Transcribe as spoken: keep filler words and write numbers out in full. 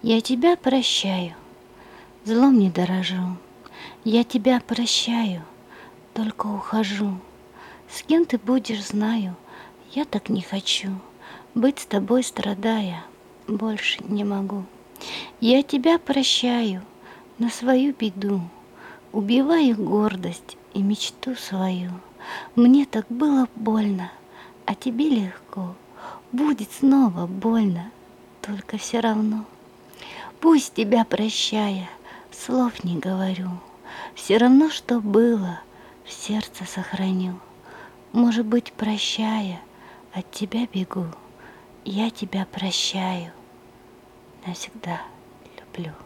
Я тебя прощаю, злом не дорожу. Я тебя прощаю, только ухожу. С кем ты будешь, знаю, я так не хочу. Быть с тобой, страдая, больше не могу. Я тебя прощаю на свою беду, убиваю гордость и мечту свою. Мне так было больно, а тебе легко. Будет снова больно, только все равно. Пусть тебя прощая, слов не говорю, все равно, что было, в сердце сохраню. Может быть, прощая, от тебя бегу, я тебя прощаю, навсегда люблю.